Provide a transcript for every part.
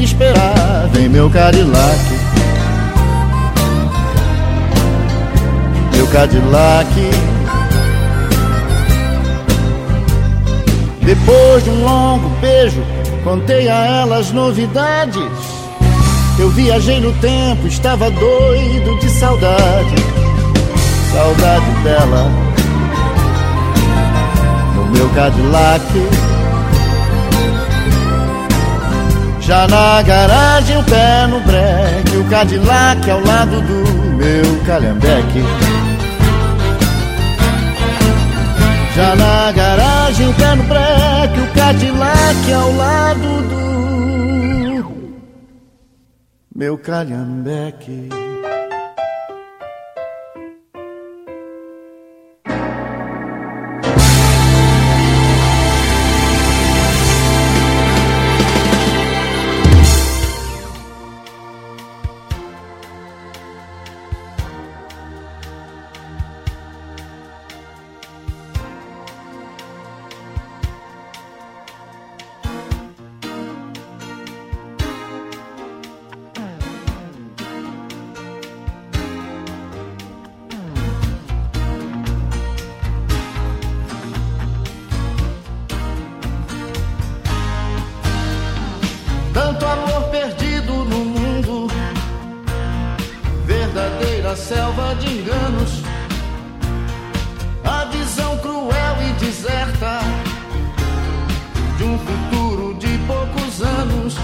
me esperar. Vem meu Cadillac, meu Cadillac. Depois de um longo beijo, contei a ela as novidades. Eu viajei no tempo, estava doido de saudade. Saudade dela, no meu Cadillac. Já na garagem, o pé no breque, o Cadillac ao lado do meu calhambeque. Já na garagem, o pé no breque, o Cadillac ao lado do meu calhambeque. Tanto amor perdido no mundo, verdadeira selva de enganos, a visão cruel e deserta de um futuro de poucos anos.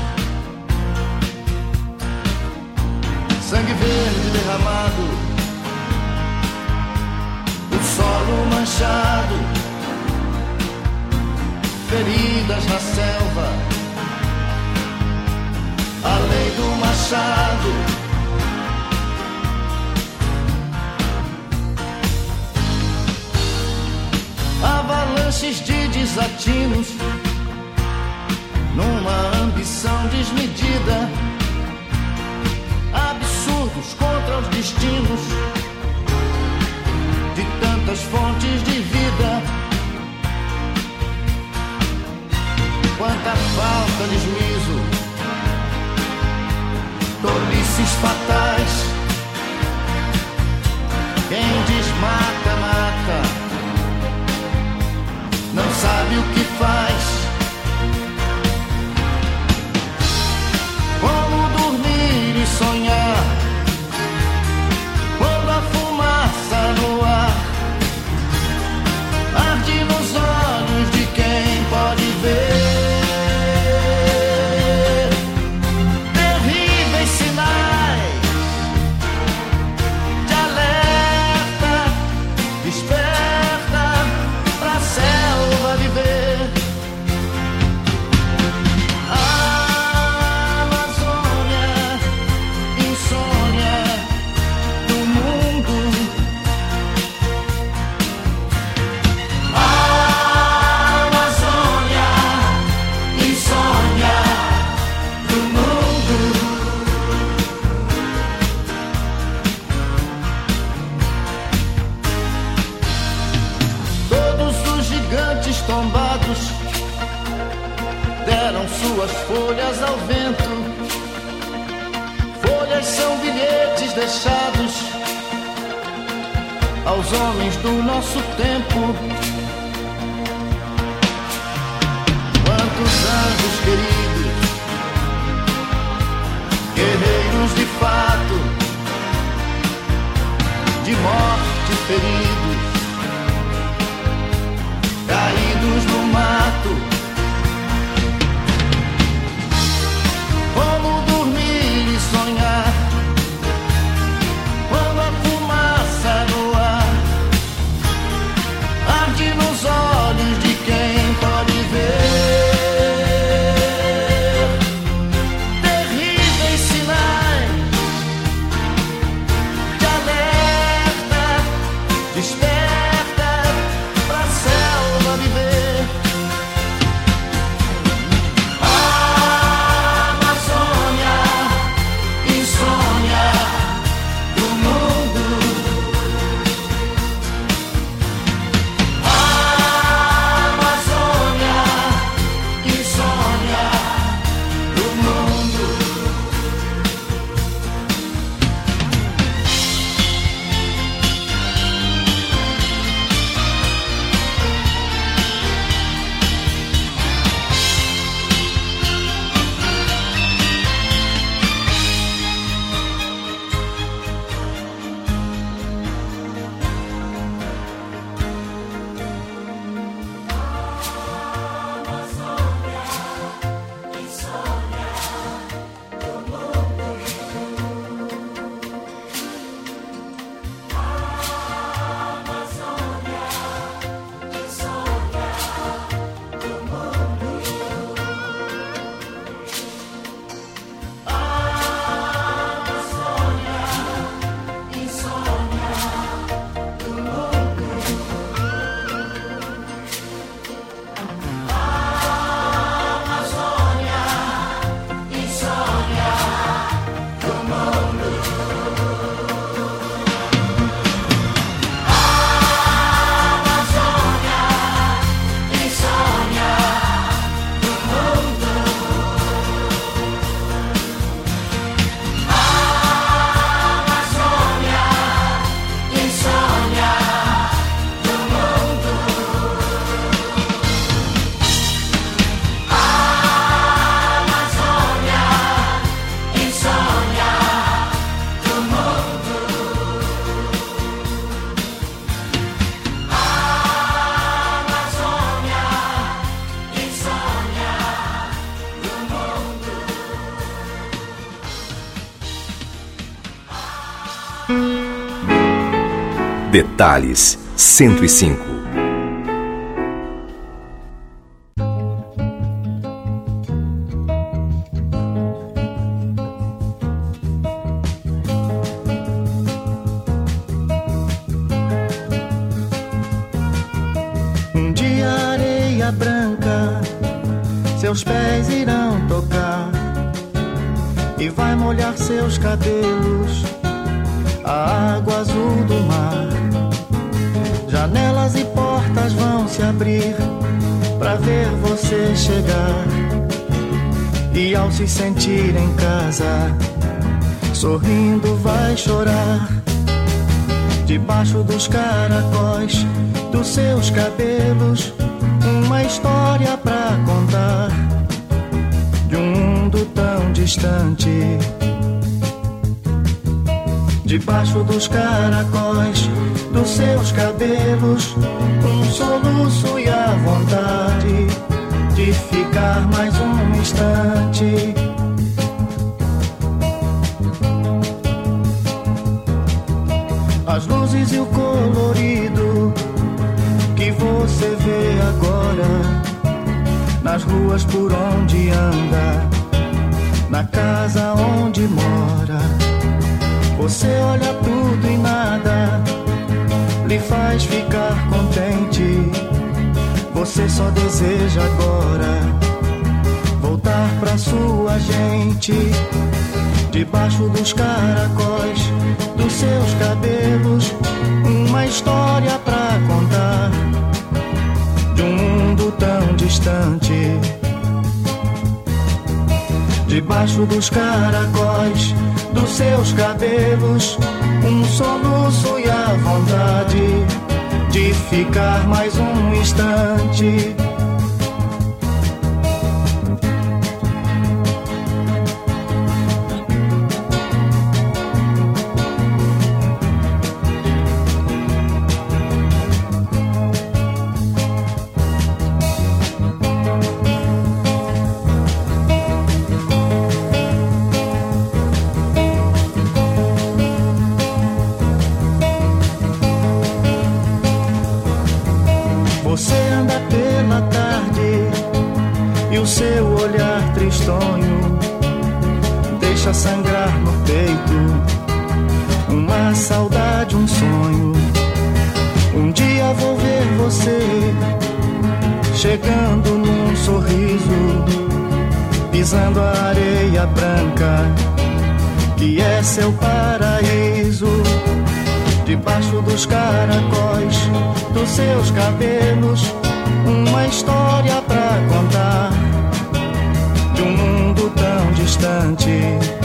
Sangue verde derramado, o solo manchado, feridas na selva, a lei do machado. Avalanches de desatinos, numa ambição desmedida, absurdos contra os destinos de tantas fontes de vida. Quanta falta de juízo, tolices fatais. Quem desmata, mata, não sabe o que faz. Como dormir e sonhar quando a fumaça no ar arde nos olhos de quem pode ver. Tombados deram suas folhas ao vento. Folhas são bilhetes deixados aos homens do nosso tempo. Quantos anjos queridos, guerreiros de fato, de morte feridos, caídos no mato. Como dormir e sonhar quando a fumaça no ar arde nos olhos de quem pode ver. Terríveis sinais de alerta, Detalhes 105. Um dia areia branca seus pés irão tocar e vai molhar seus cabelos a água azul do mar. Janelas e portas vão se abrir pra ver você chegar. E ao se sentir em casa, sorrindo vai chorar. Debaixo dos caracóis dos seus cabelos, uma história pra contar de um mundo tão distante. Debaixo dos caracóis dos seus cabelos, um soluço e a vontade de ficar mais um instante. As luzes e o colorido que você vê agora nas ruas por onde anda, na casa onde mora. Você olha tudo e nada lhe faz ficar contente. Você só deseja agora voltar pra sua gente. Debaixo dos caracóis dos seus cabelos, uma história pra contar de um mundo tão distante. Debaixo dos caracóis dos seus cabelos, um soluço e a vontade de ficar mais um instante. Você anda pela tarde e o seu olhar tristonho deixa sangrar no peito uma saudade, um sonho. Um dia vou ver você chegando num sorriso, pisando a areia branca que é seu paraíso. Debaixo dos caracóis dos seus cabelos, uma história pra contar de um mundo tão distante.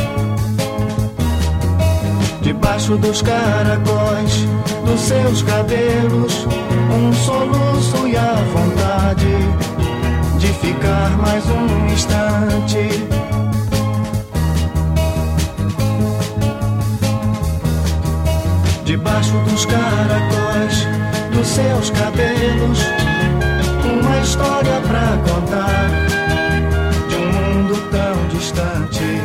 Debaixo dos caracóis dos seus cabelos, um soluço e a vontade de ficar mais um instante. Debaixo dos caracóis dos seus cabelos, uma história pra contar de um mundo tão distante.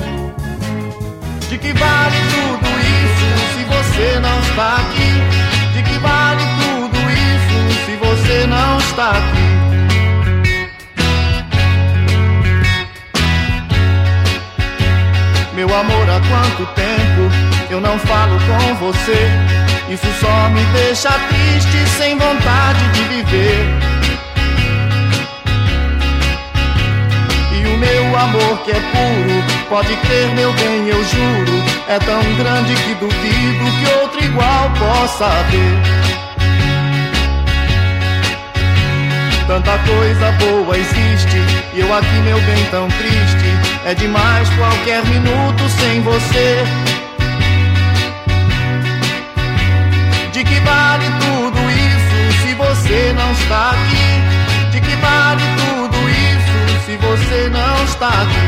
De que vale tudo isso se você não está aqui? De que vale tudo isso se você não está aqui? Meu amor, há quanto tempo eu não falo com você? Isso só me deixa triste, sem vontade de viver. E o meu amor que é puro, pode crer meu bem, eu juro, é tão grande que duvido que outro igual possa haver. Tanta coisa boa existe e eu aqui meu bem tão triste. É demais qualquer minuto sem você. De que vale tudo isso se você não está aqui? De que vale tudo isso se você não está aqui?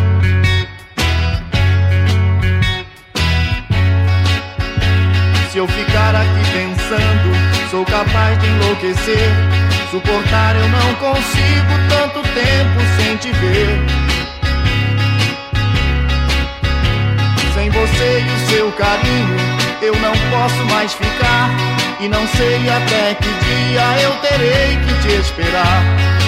Se eu ficar aqui pensando, sou capaz de enlouquecer. Suportar eu não consigo tanto tempo sem te ver. Sem você e o seu carinho, eu não posso mais ficar, e não sei até que dia eu terei que te esperar.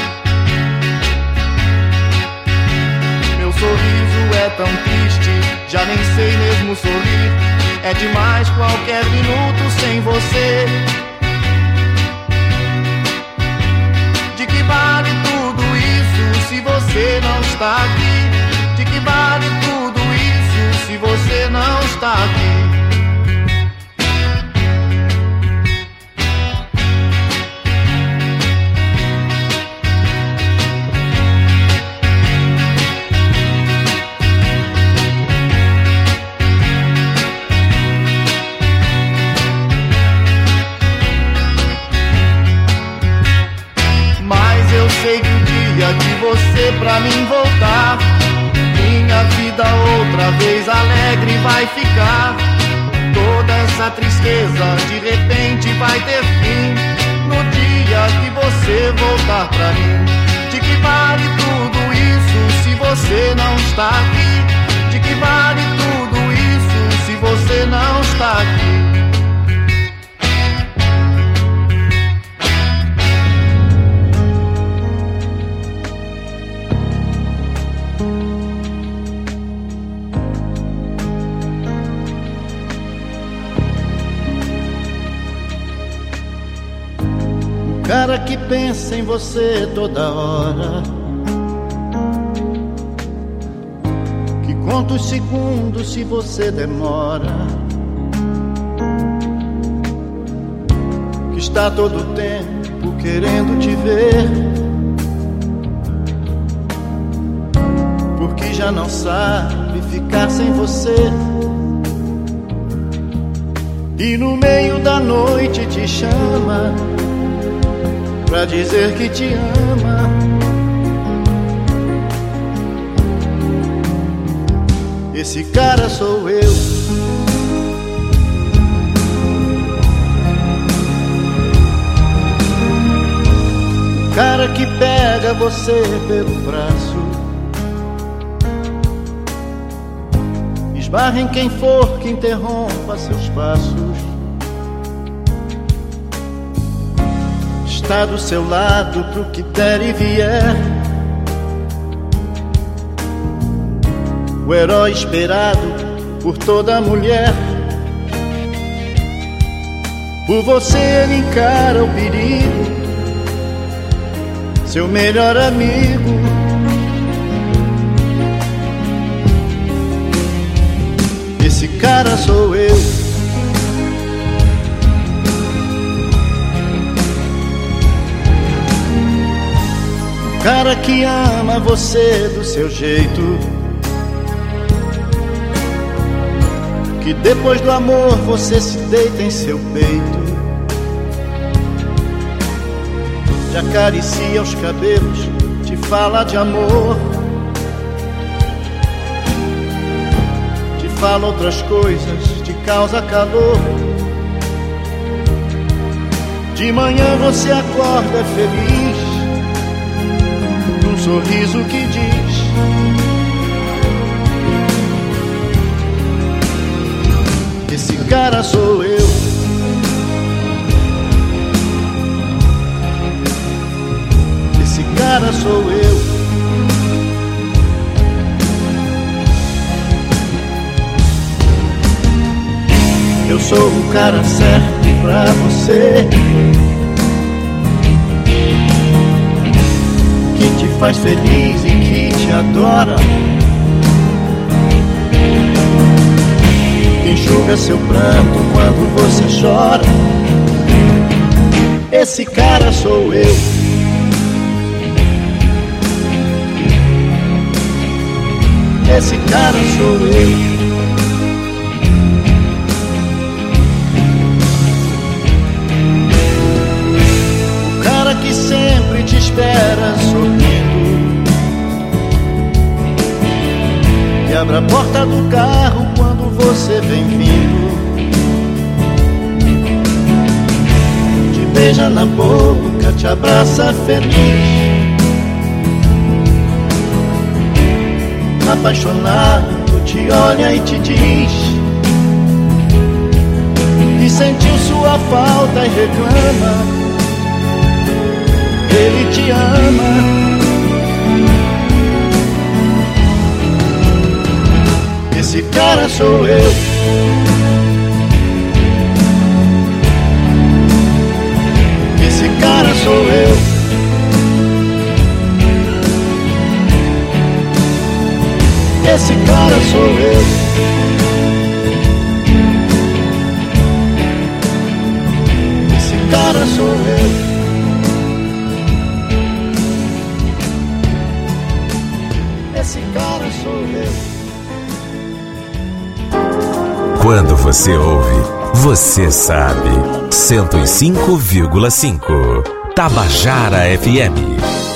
Meu sorriso é tão triste, já nem sei mesmo sorrir. É demais qualquer minuto sem você. De que vale tudo isso se você não está aqui? De que vale tudo isso se você não está aqui? Sei que o dia que você pra mim voltar, minha vida outra vez alegre vai ficar. Toda essa tristeza de repente vai ter fim no dia que você voltar pra mim. De que vale tudo isso se você não está aqui? De que vale tudo isso se você não está aqui? Cara que pensa em você toda hora, que conta os segundos se você demora, que está todo tempo querendo te ver, porque já não sabe ficar sem você. E no meio da noite te chama pra dizer que te ama. Esse cara sou eu. O cara que pega você pelo braço, esbarra em quem for que interrompa seus passos, está do seu lado pro que der e vier, o herói esperado por toda mulher. Por você ele encara o perigo, seu melhor amigo. Esse cara sou eu. Cara que ama você do seu jeito, que depois do amor você se deita em seu peito, te acaricia os cabelos, te fala de amor, te fala outras coisas, te causa calor. De manhã você acorda feliz, sorriso que diz: esse cara sou eu. Esse cara sou eu. Eu sou o cara certo pra você, que te faz feliz e que te adora, que enxuga seu pranto quando você chora. Esse cara sou eu. Esse cara sou eu. Que sempre te espera sorrindo, que abre a porta do carro quando você vem vindo, te beija na boca, te abraça feliz, apaixonado te olha e te diz: e sentiu sua falta e reclama. Ele te ama. Esse cara sou eu. Esse cara sou eu. Esse cara sou eu. Esse cara sou eu. Esse cara sou eu. Quando você ouve, você sabe. 105,5 Tabajara FM.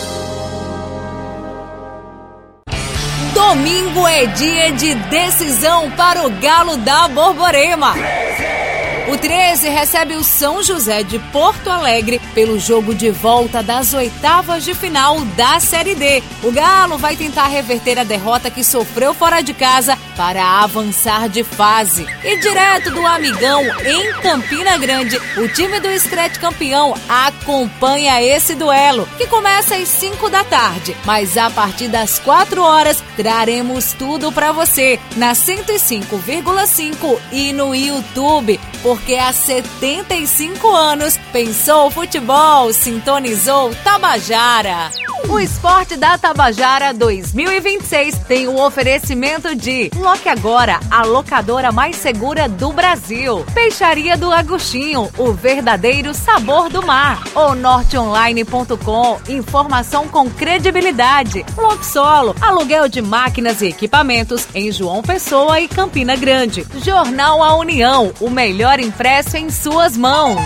Domingo é dia de decisão para o Galo da Borborema. O 13 recebe o São José de Porto Alegre pelo jogo de volta das oitavas de final da Série D. O Galo vai tentar reverter a derrota que sofreu fora de casa para avançar de fase. E direto do Amigão, em Campina Grande, o time do Scratch campeão acompanha esse duelo, que começa às 5 da tarde. Mas a partir das 4 horas, traremos tudo para você na 105,5 e no YouTube. Porque há 75 anos pensou futebol, sintonizou Tabajara. O Esporte da Tabajara 2026 tem o oferecimento de Loque Agora, a locadora mais segura do Brasil. Peixaria do Agostinho, o verdadeiro sabor do mar. O norteonline.com, informação com credibilidade. Loxolo, aluguel de máquinas e equipamentos em João Pessoa e Campina Grande. Jornal A União, o melhor impresso em suas mãos.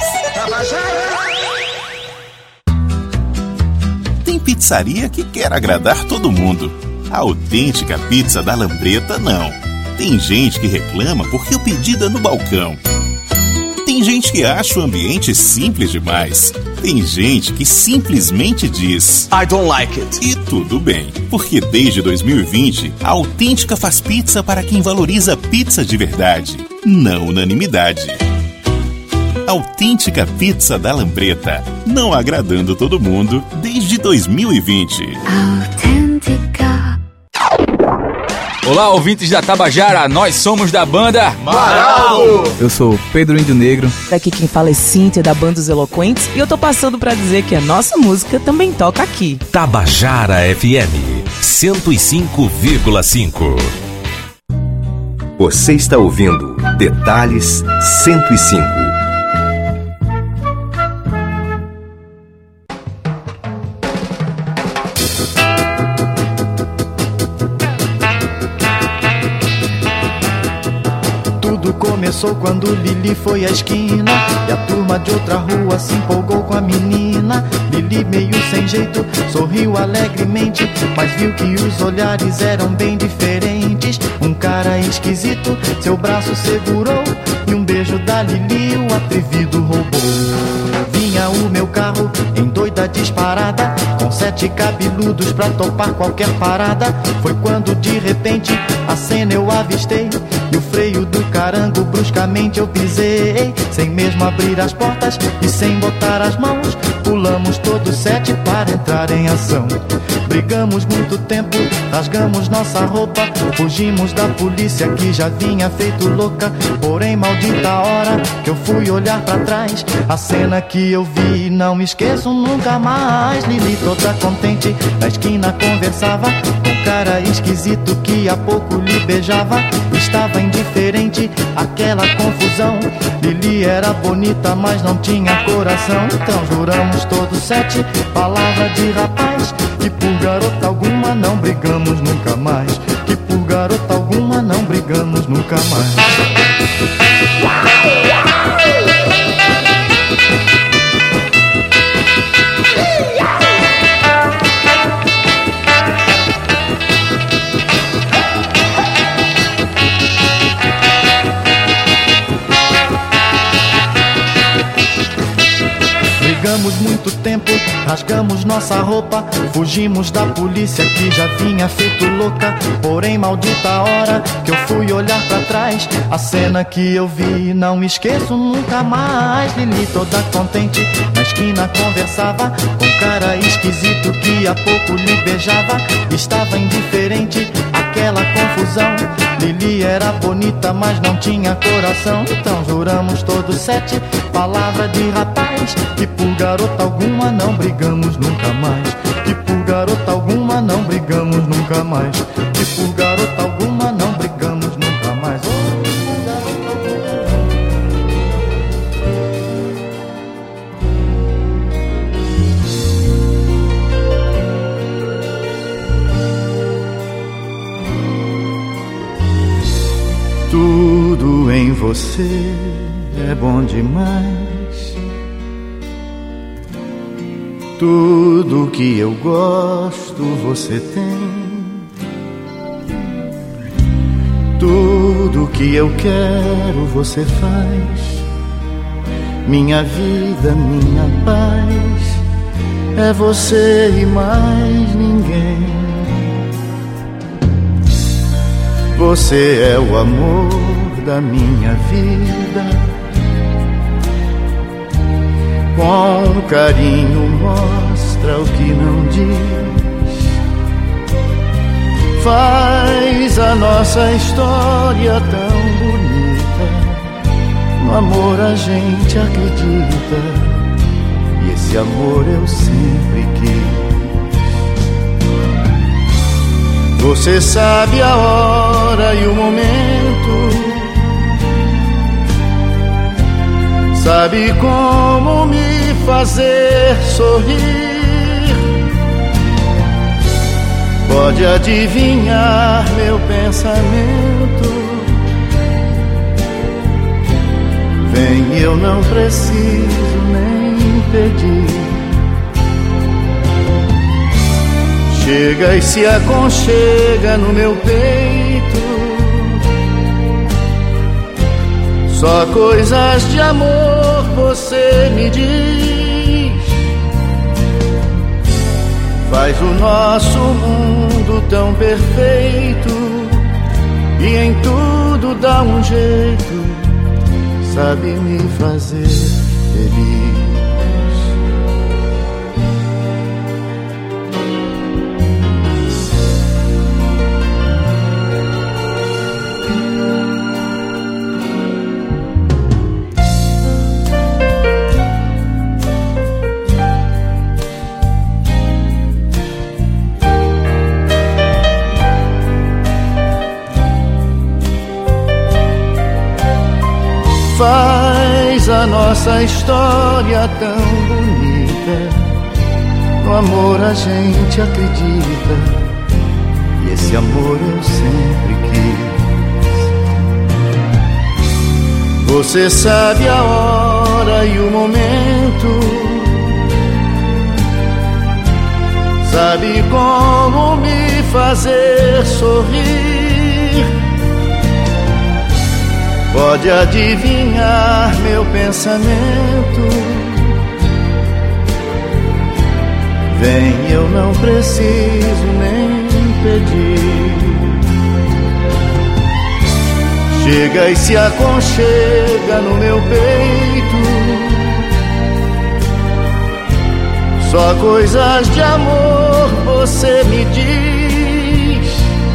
Tem pizzaria que quer agradar todo mundo. A autêntica pizza da Lambreta não. Tem gente que reclama porque o pedido é no balcão. Tem gente que acha o ambiente simples demais. Tem gente que simplesmente diz I don't like it. E tudo bem, porque desde 2020 a Autêntica faz pizza para quem valoriza pizza de verdade, não unanimidade. Autêntica Pizza da Lambreta, não agradando todo mundo desde 2020. Autêntica. Olá, ouvintes da Tabajara, nós somos da banda Maralo. Eu sou Pedro Índio Negro. Daqui quem fala é Cíntia, da Banda Dos Eloquentes, e eu tô passando pra dizer que a nossa música também toca aqui. Tabajara FM 105,5. Você está ouvindo Detalhes 105. Começou quando Lili foi à esquina e a turma de outra rua se empolgou com a menina. Lili, meio sem jeito, sorriu alegremente, mas viu que os olhares eram bem diferentes. Um cara esquisito seu braço segurou e um beijo da Lili o atrevido roubou. Vinha o meu carro em doida disparada, com 7 cabeludos pra topar qualquer parada. Foi quando de repente a cena eu avistei e o freio do carango bruscamente eu pisei. Sem mesmo abrir as portas e sem botar as mãos, pulamos todos 7 para entrar em ação. Brigamos muito tempo, rasgamos nossa roupa, fugimos da polícia que já vinha feito louca. Porém, maldita hora que eu fui olhar pra trás, a cena que eu vi não me esqueço nunca mais. Lili toda contente na esquina conversava com um cara esquisito que há pouco lhe beijava. Estava indiferente àquela confusão. Lili era bonita, mas não tinha coração. Então juramos todos 7, palavra de rapaz, que por garota alguma não brigamos nunca mais. Que por garota alguma não brigamos nunca mais. Brigamos muito tempo tempo, rasgamos nossa roupa, fugimos da polícia que já vinha feito louca. Porém, maldita hora que eu fui olhar pra trás, a cena que eu vi não esqueço nunca mais. Lili toda contente, na esquina conversava com um cara esquisito que há pouco lhe beijava. Estava indiferente àquela confusão. Lili era bonita, mas não tinha coração. Então juramos todos 7 palavras de rapaz, que por garota alguma não brigamos nunca mais. Que por garota alguma não brigamos nunca mais. Que por garota alguma não brigamos nunca mais. Tudo em você é bom demais. Tudo que eu gosto você tem. Tudo que eu quero você faz. Minha vida, minha paz, é você e mais ninguém. Você é o amor da minha vida. Com carinho mostra o que não diz. Faz a nossa história tão bonita. No amor a gente acredita, e esse amor eu sempre quis. Você sabe a hora e o momento, sabe como me fazer sorrir. Pode adivinhar meu pensamento. Vem, eu não preciso nem pedir. Chega e se aconchega no meu peito. Só coisas de amor você me diz. Faz o nosso mundo tão perfeito, e em tudo dá um jeito, sabe me fazer feliz. Faz a nossa história tão bonita. No amor a gente acredita, e esse amor eu sempre quis. Você sabe a hora e o momento, sabe como me fazer sorrir. Pode adivinhar meu pensamento. Vem, eu não preciso nem pedir. Chega e se aconchega no meu peito. Só coisas de amor você me diz.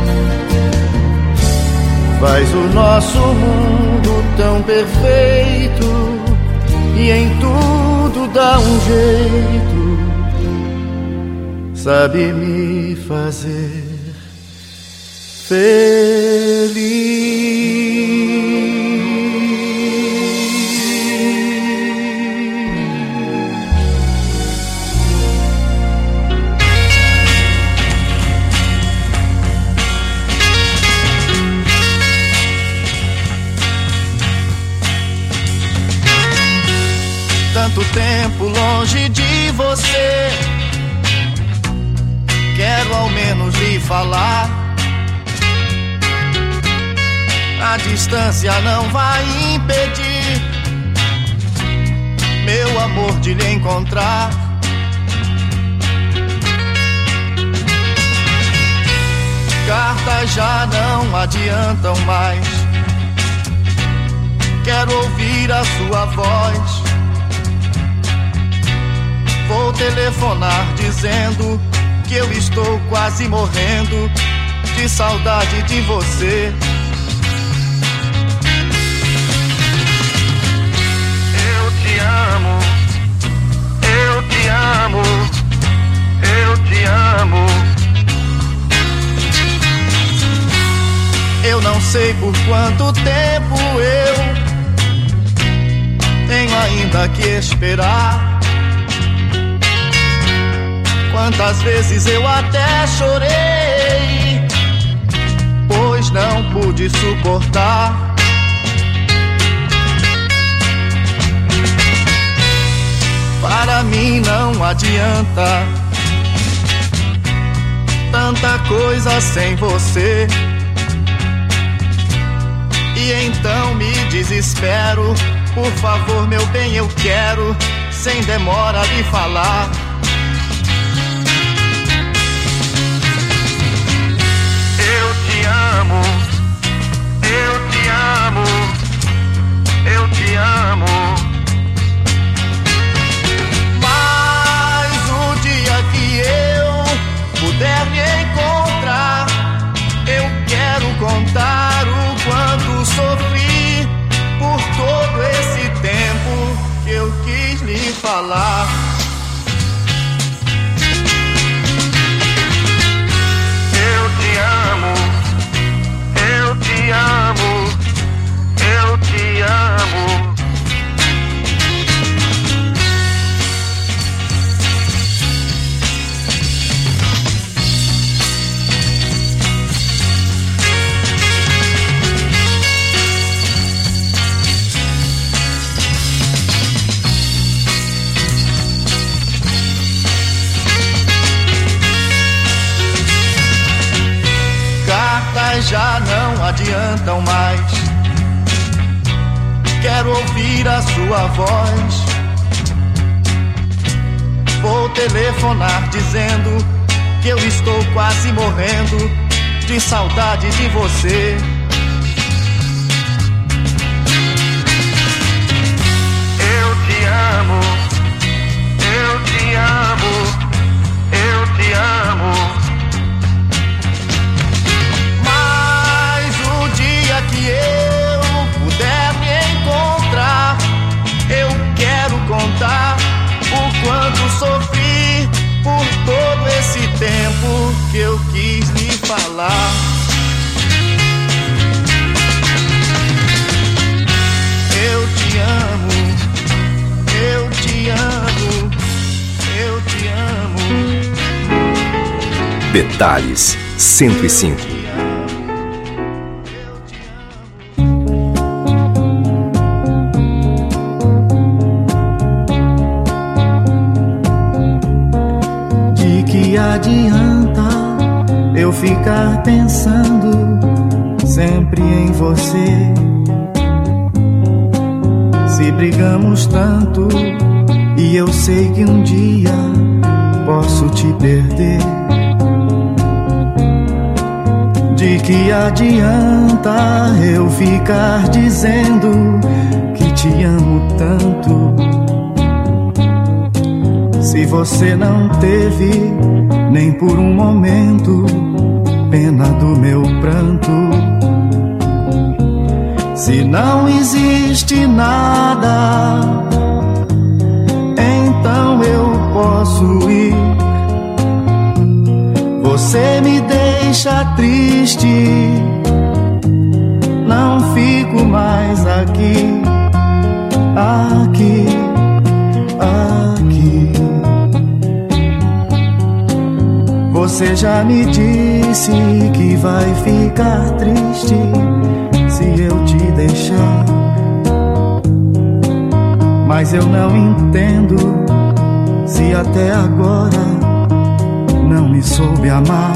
Faz o nosso mundo tão perfeito, e em tudo dá um jeito, sabe me fazer feliz. Tanto tempo longe de você, quero ao menos lhe falar. A distância não vai impedir meu amor de lhe encontrar. Cartas já não adiantam mais. Quero ouvir a sua voz. Vou telefonar dizendo que eu estou quase morrendo de saudade de você. Eu te amo, eu te amo, eu te amo. Eu não sei por quanto tempo eu tenho ainda que esperar. Quantas vezes eu até chorei, pois não pude suportar. Para mim não adianta tanta coisa sem você. E então me desespero. Por favor, meu bem, eu quero, sem demora, lhe falar. Eu te amo, eu te amo, eu te amo. Mas o dia que eu puder me encontrar, eu quero contar o quanto sofri por todo esse tempo que eu quis lhe falar. Eu te amo, eu te amo, eu te amo. Já não adiantam mais. Quero ouvir a sua voz. Vou telefonar dizendo que eu estou quase morrendo de saudade de você. Eu te amo, eu te amo, eu te amo. Que eu puder me encontrar, eu quero contar o quanto sofri por todo esse tempo que eu quis lhe falar. Eu te amo, eu te amo, eu te amo. Detalhes 105. Adianta eu ficar pensando sempre em você. Se brigamos tanto e eu sei que um dia posso te perder. De que adianta eu ficar dizendo que te amo tanto, se você não teve nem por um momento pena do meu pranto? Se não existe nada, então eu posso ir. Você me deixa triste, não fico mais aqui, aqui, aqui. Você já me disse que vai ficar triste se eu te deixar, mas eu não entendo se até agora não me soube amar.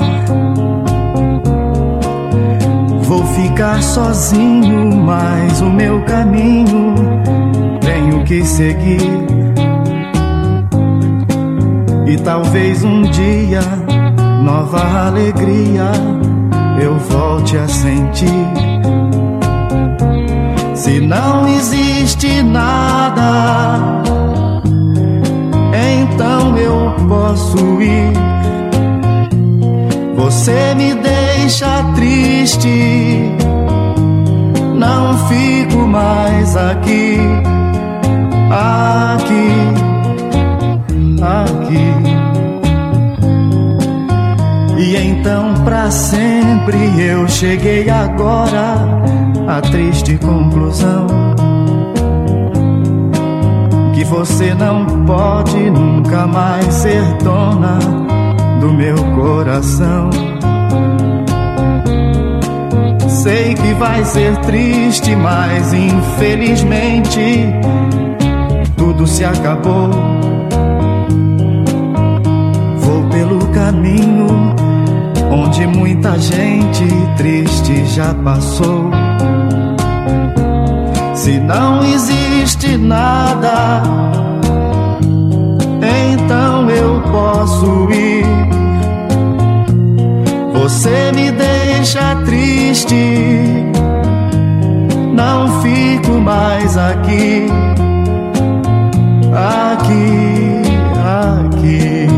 Vou ficar sozinho, mas o meu caminho tenho que seguir. E talvez um dia nova alegria eu volte a sentir. Se não existe nada, então eu posso ir. Você me deixa triste, não fico mais aqui, aqui. E então pra sempre eu cheguei agora à triste conclusão que você não pode nunca mais ser dona do meu coração. Sei que vai ser triste, mas infelizmente tudo se acabou. Vou pelo caminho onde muita gente triste já passou. Se não existe nada, então eu posso ir. Você me deixa triste, não fico mais aqui, aqui, aqui.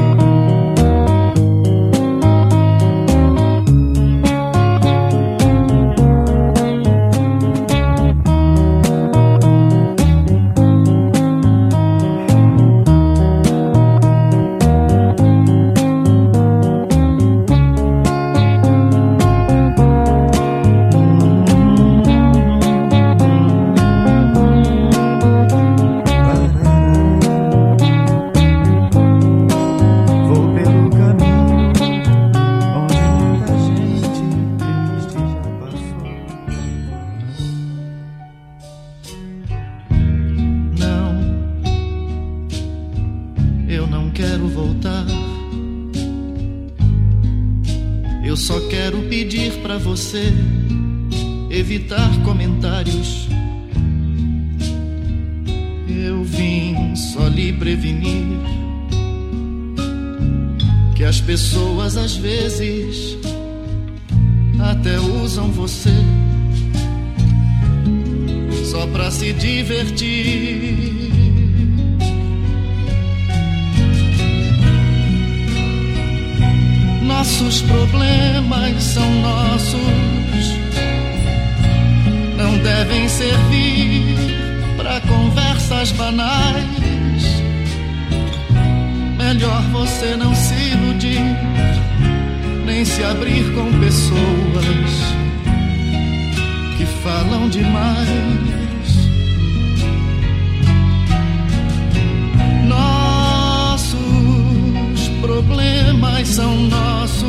Você evitar comentários. Eu vim só lhe prevenir que as pessoas às vezes até usam você só pra se divertir. Nossos problemas são nossos, não devem servir pra conversas banais. Melhor você não se iludir, nem se abrir com pessoas que falam demais. Nossos problemas são nossos,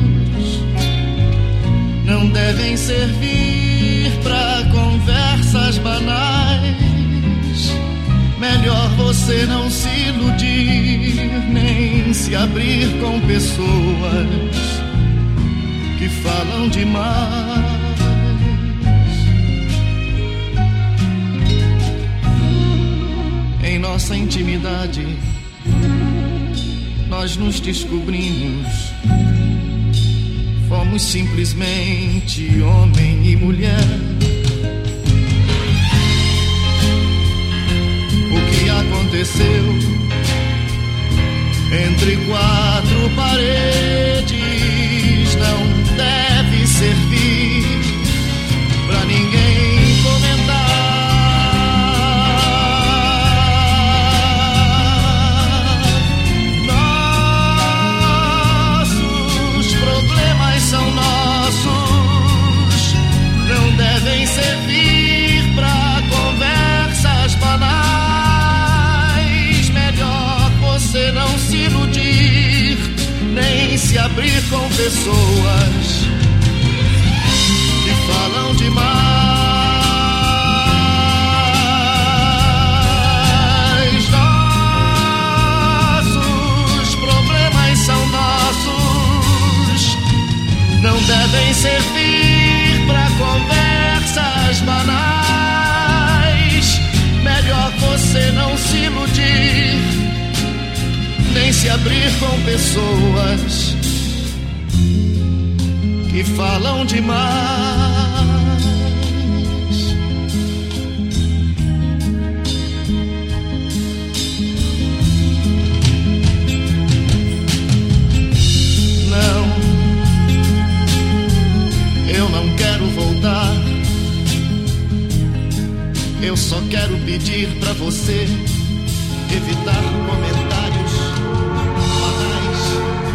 não devem servir pra conversas banais. Melhor você não se iludir, nem se abrir com pessoas que falam demais. Em nossa intimidade nós nos descobrimos, fomos simplesmente homem e mulher. O que aconteceu entre quatro paredes não deve servir pra ninguém comentar. Servir pra conversas banais. Melhor você não se iludir, nem se abrir com pessoas que falam demais. Nossos problemas são nossos, não devem servir pra conversas banais. Melhor você não se iludir, nem se abrir com pessoas que e falam demais. Não, eu não quero voltar. Eu só quero pedir pra você evitar comentários banais.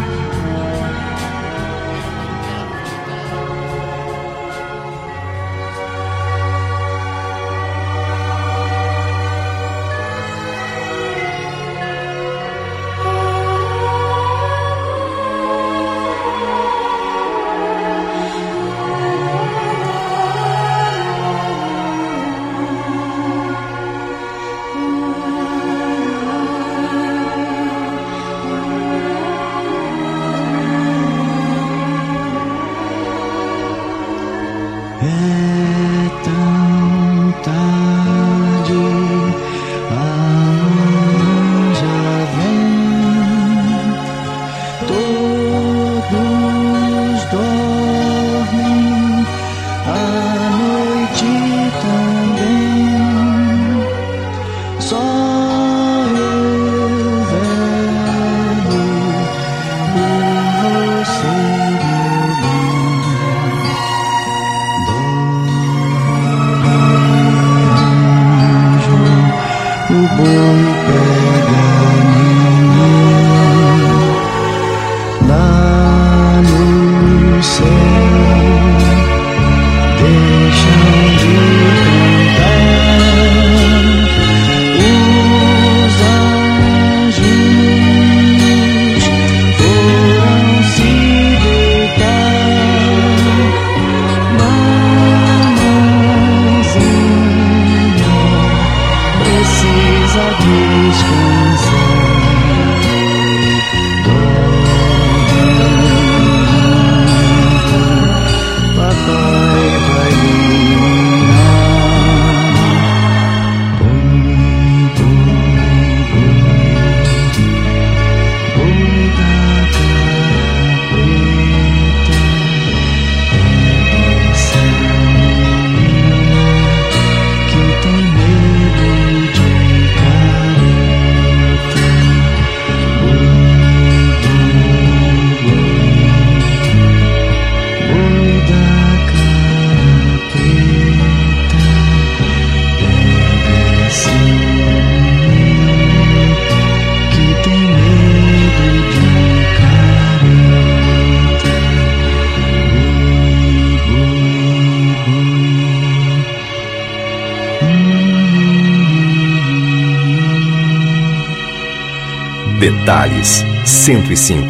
Detalhes 105.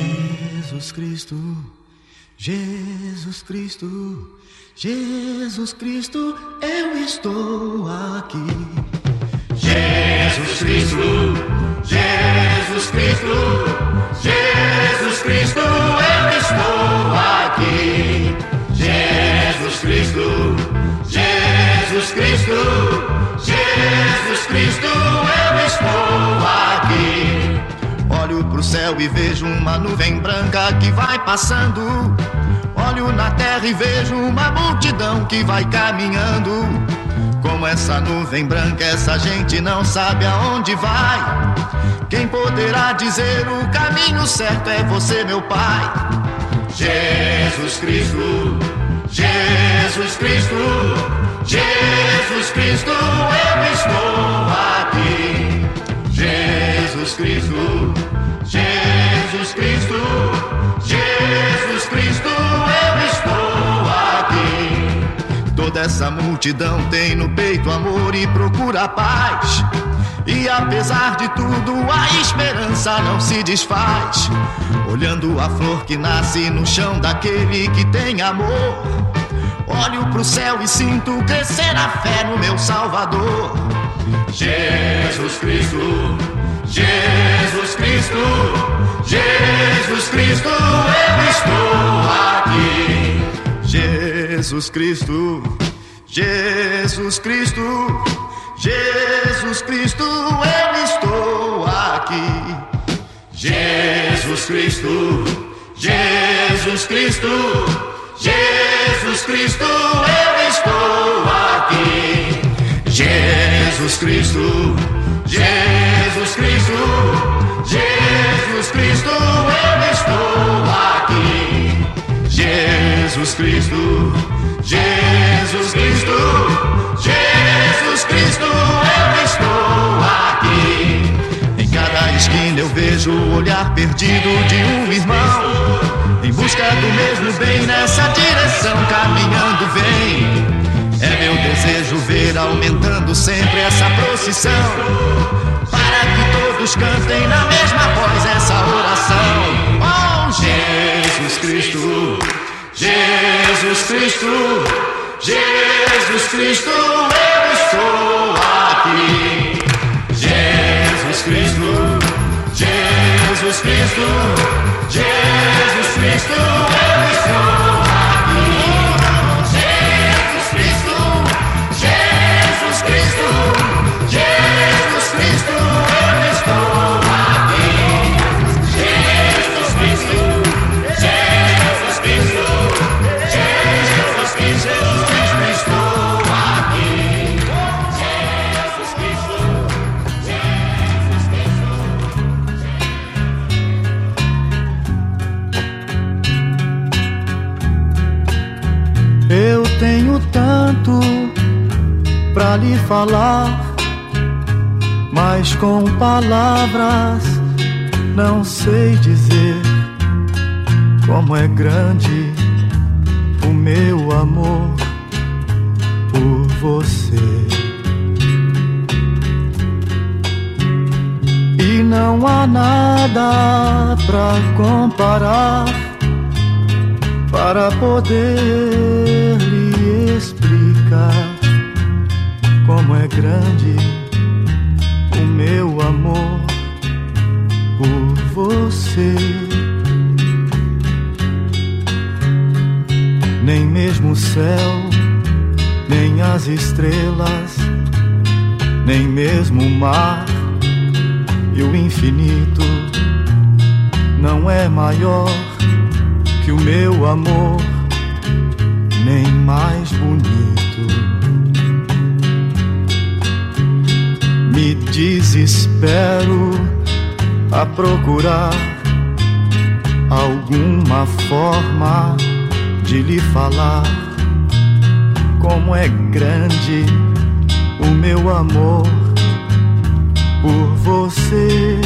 Jesus Cristo, Jesus Cristo, Jesus Cristo, eu estou aqui. Jesus Cristo, Jesus Cristo, Jesus Cristo, eu estou aqui. Jesus Cristo, Jesus Cristo, Jesus Cristo, eu estou aqui. Olho pro céu e vejo uma nuvem branca que vai passando. Olho na terra e vejo uma multidão que vai caminhando. Como essa nuvem branca, essa gente não sabe aonde vai. Quem poderá dizer o caminho certo é você, meu Pai. Jesus Cristo, Jesus Cristo, Jesus Cristo, eu estou aqui. Jesus Cristo, Jesus Cristo, Jesus Cristo, eu estou aqui. Toda essa multidão tem no peito amor e procura paz. E apesar de tudo, a esperança não se desfaz. Olhando a flor que nasce no chão daquele que tem amor, olho pro céu e sinto crescer a fé no meu Salvador. Jesus Cristo, Jesus Cristo, Jesus Cristo, eu estou aqui. Jesus Cristo, Jesus Cristo, Jesus Cristo, eu estou aqui. Jesus Cristo, Jesus Cristo, Jesus Cristo, eu estou aqui. Jesus Cristo, Jesus Cristo, Jesus Cristo, eu estou aqui. Jesus Cristo, Jesus Cristo, Jesus Cristo, eu estou aqui. Em cada esquina eu vejo o olhar perdido de um irmão, em busca do mesmo bem, nessa direção caminhando vem. É meu desejo ver aumentando sempre essa procissão, para que todos cantem na mesma voz essa oração. Oh, Jesus Cristo, Jesus Cristo, Jesus Cristo, eu estou aqui. Jesus Cristo, Jesus Cristo, Jesus Cristo, eu estou aqui. Jesus Cristo, Jesus Cristo, Jesus Cristo, eu estou aqui. Jesus Cristo, Jesus Cristo, Jesus Cristo, eu estou aqui. Jesus Cristo, Jesus Cristo. Eu tenho tanto pra lhe falar, mas com palavras não sei dizer como é grande o meu amor por você. E não há nada pra comparar, para poder lhe explicar como é grande o meu amor por você. Nem mesmo o céu, nem as estrelas, nem mesmo o mar e o infinito não é maior que o meu amor, nem mais bonito. Me desespero a procurar alguma forma de lhe falar como é grande o meu amor por você.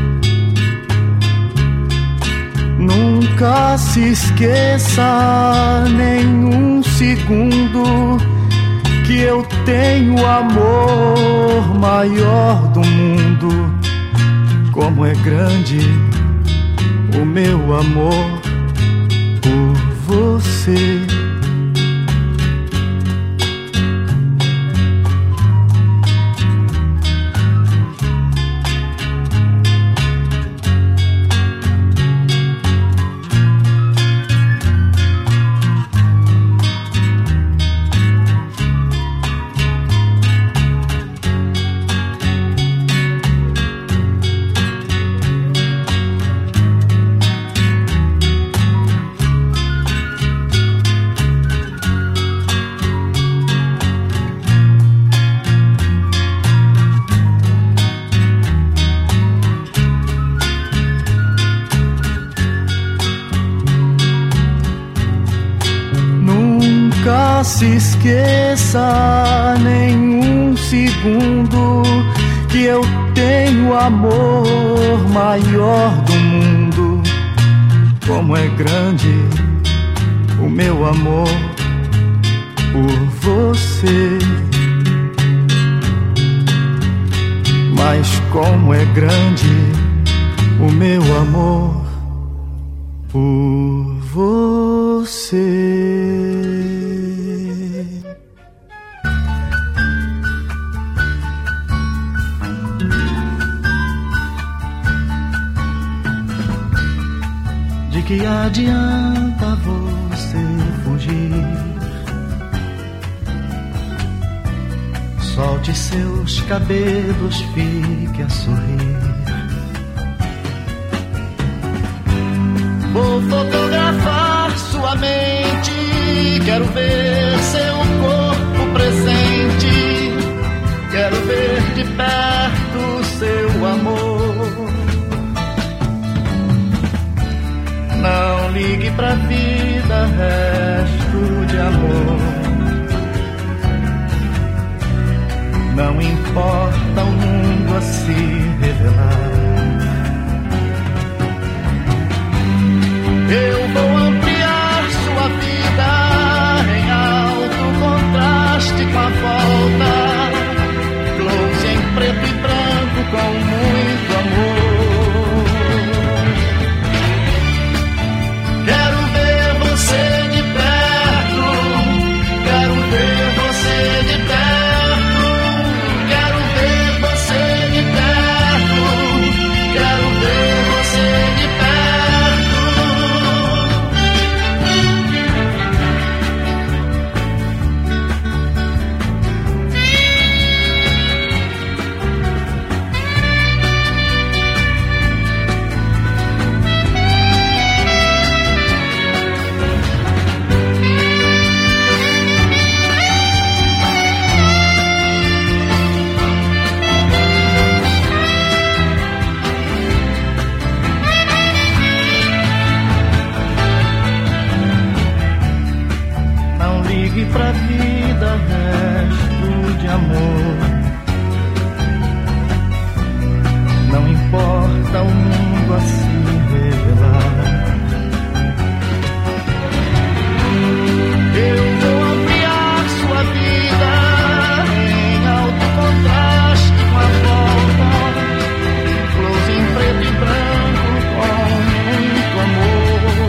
Nunca se esqueça nem um segundo que eu tenho o amor maior do mundo. Como é grande o meu amor por você. Nunca se esqueça nem um segundo que eu tenho o amor maior do mundo. Como é grande o meu amor por você. Mas como é grande o meu amor por você. De que adianta você fugir? Solte seus cabelos, fique a sorrir. Vou fotografar sua mente longe, quero ver seu corpo presente, quero ver de perto seu amor. Não ligue pra vida, resto de amor. Não importa o mundo a se revelar. Eu vou ampliar sua vida em alto contraste com a volta, close em preto e branco com muito amor. Quero ver você de perto, quero ver você de perto, quero ver você de perto, quero ver você de perto. Pra vida, resto de amor. Não importa o mundo a se revelar. Eu vou ampliar sua vida em alto contraste com a volta, close em preto e branco com muito amor.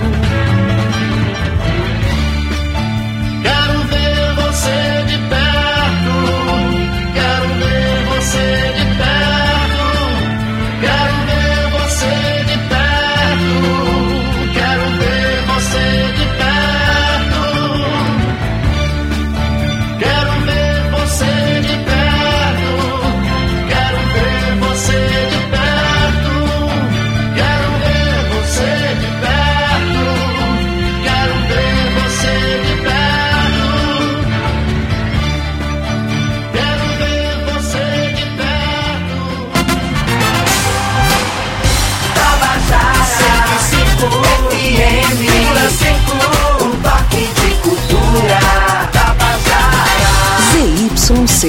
ZYC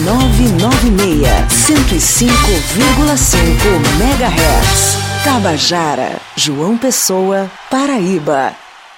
996, 105,5 MHz. Tabajara, João Pessoa, Paraíba.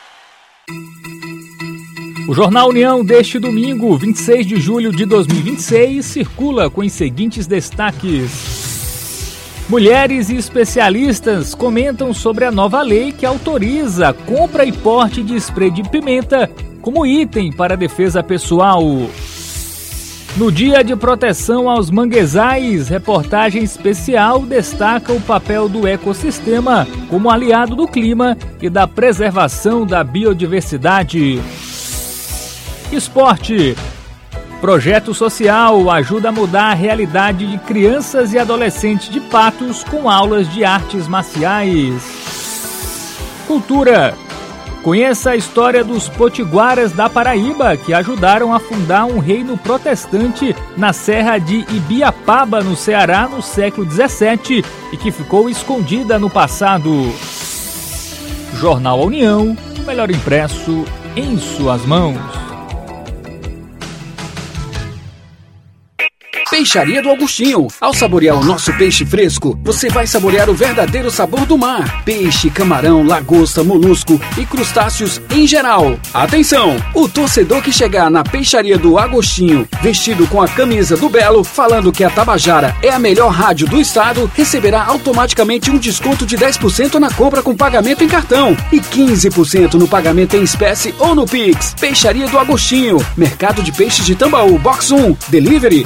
O Jornal União deste domingo, 26 de julho de 2026, circula com os seguintes destaques. Mulheres e especialistas comentam sobre a nova lei que autoriza a compra e porte de spray de pimenta como item para defesa pessoal. No Dia de Proteção aos Manguezais, reportagem especial destaca o papel do ecossistema como aliado do clima e da preservação da biodiversidade. Esporte. Projeto social ajuda a mudar a realidade de crianças e adolescentes de Patos com aulas de artes marciais. Cultura. Conheça a história dos potiguaras da Paraíba, que ajudaram a fundar um reino protestante na Serra de Ibiapaba, no Ceará, no século XVII e que ficou escondida no passado. Jornal União, melhor impresso em suas mãos. Peixaria do Augustinho. Ao saborear o nosso peixe fresco, você vai saborear o verdadeiro sabor do mar. Peixe, camarão, lagosta, molusco e crustáceos em geral. Atenção! O torcedor que chegar na Peixaria do Agostinho, vestido com a camisa do Belo, falando que a Tabajara é a melhor rádio do estado, receberá automaticamente um desconto de 10% na compra com pagamento em cartão e 15% no pagamento em espécie ou no Pix. Peixaria do Agostinho. Mercado de Peixes de Tambaú, Box 1. Delivery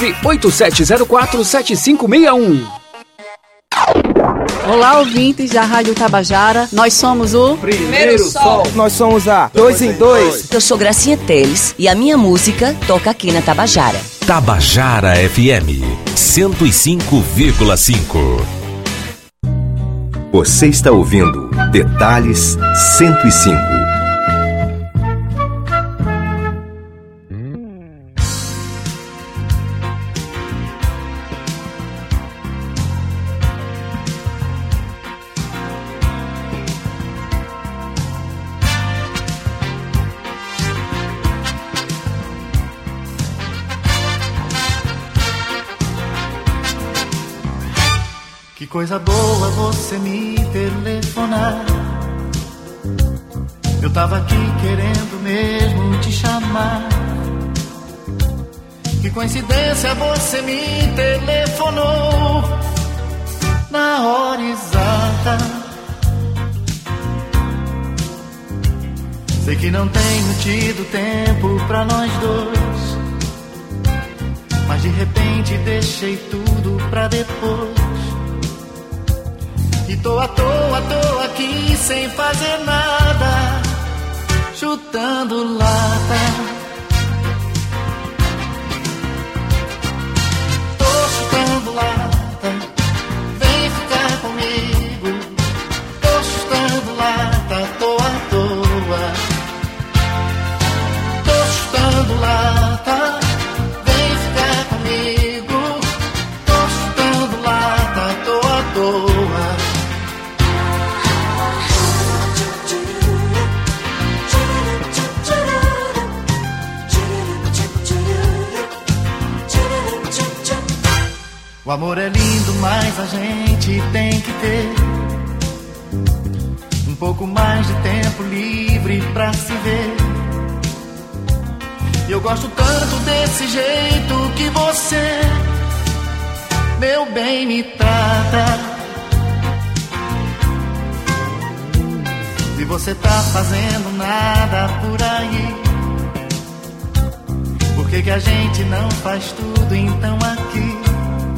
987047561. Olá, ouvintes da Rádio Tabajara. Nós somos o Primeiro Sol. Nós somos a 2 em 2. Eu sou Gracinha Teles e a minha música toca aqui na Tabajara. Tabajara FM 105,5. Você está ouvindo Detalhes 105. coisa boa você me telefonar. Eu tava aqui querendo mesmo te chamar. Que coincidência você me telefonou na hora exata. Sei que não tenho tido tempo pra nós dois, mas de repente deixei tudo pra depois. E tô à toa aqui sem fazer nada, chutando lata. Tô chutando lata, vem ficar comigo. Tô chutando lata, tô à toa. Tô chutando lata, vem ficar comigo. Tô chutando lata, tô à toa. O amor é lindo, mas a gente tem que ter um pouco mais de tempo livre pra se ver. E eu gosto tanto desse jeito que você, meu bem, me trata. E você tá fazendo nada por aí. Por que a gente não faz tudo então aqui?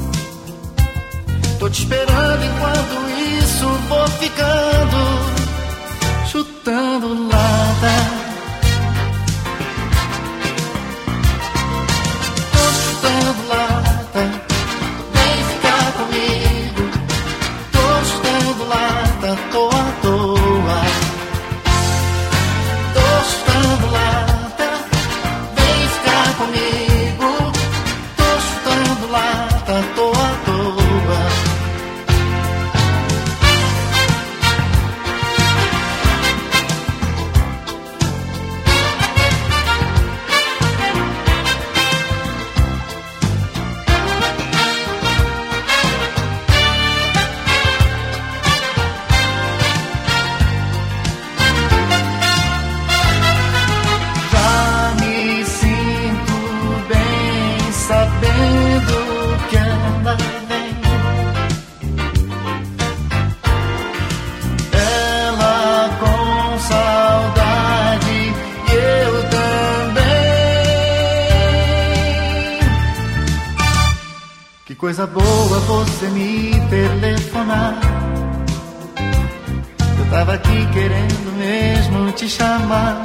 Tô te esperando enquanto isso vou ficando, chutando lata. Tô chutando lata, vem ficar comigo. Tô chutando lata, tô à toa. Tô chutando lata, vem ficar comigo. Tô chutando lata, tô à toa. Coisa boa você me telefonar. Eu tava aqui querendo mesmo te chamar.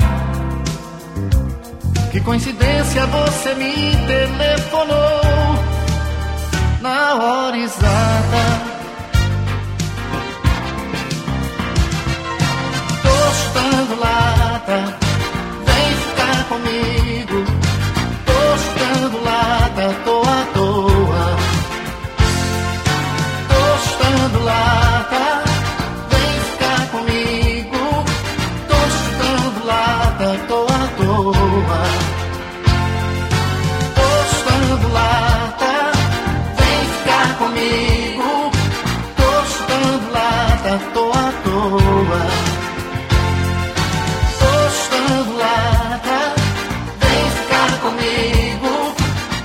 Que coincidência você me telefonou na hora exata. Tô chutando lata, vem ficar comigo. Tô chutando lata, tô à toa. Lata, vem ficar comigo. Tô chutando lata, tô à toa. Tô chutando lata, vem ficar comigo. Tô chutando lata, tô à toa. Tô chutando lata, vem ficar comigo.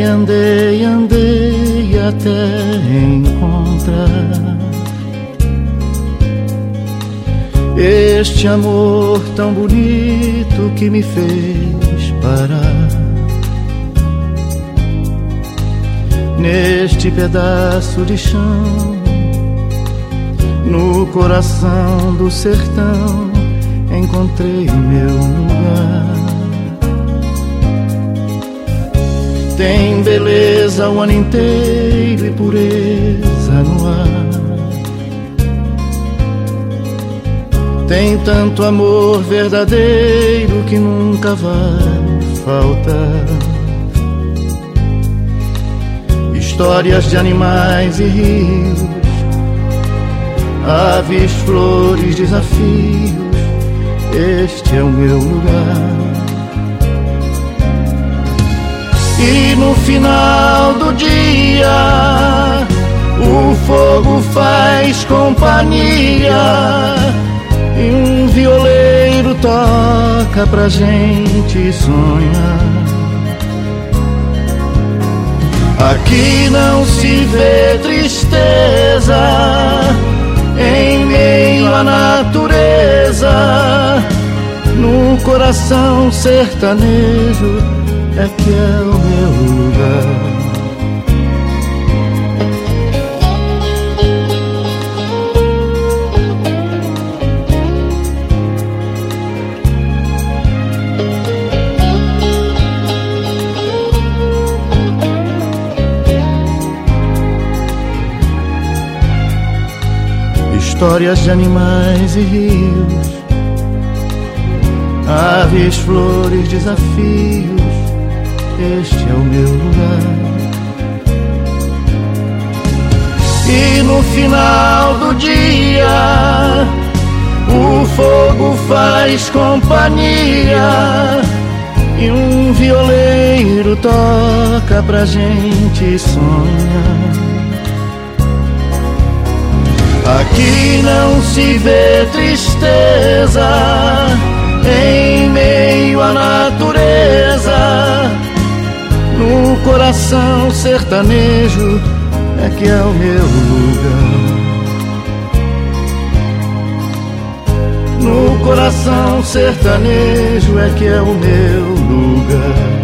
Andei, andei, andei até encontrar este amor tão bonito que me fez parar neste pedaço de chão, no coração do sertão. Encontrei meu lugar. Tem beleza o ano inteiro e pureza no ar. Tem tanto amor verdadeiro que nunca vai faltar. Histórias de animais e rios, aves, flores, desafios. Este é o meu lugar. E no final do dia o fogo faz companhia e um violeiro toca pra gente sonhar. Aqui não se vê tristeza em meio à natureza. No coração sertanejo é que é o meu lugar. Histórias de animais e rios, aves, flores, desafios. Este é o meu lugar. E no final do dia o fogo faz companhia e um violeiro toca pra gente sonhar. Aqui não se vê tristeza em meio à natureza. No coração sertanejo é que é o meu lugar. No coração sertanejo é que é o meu lugar.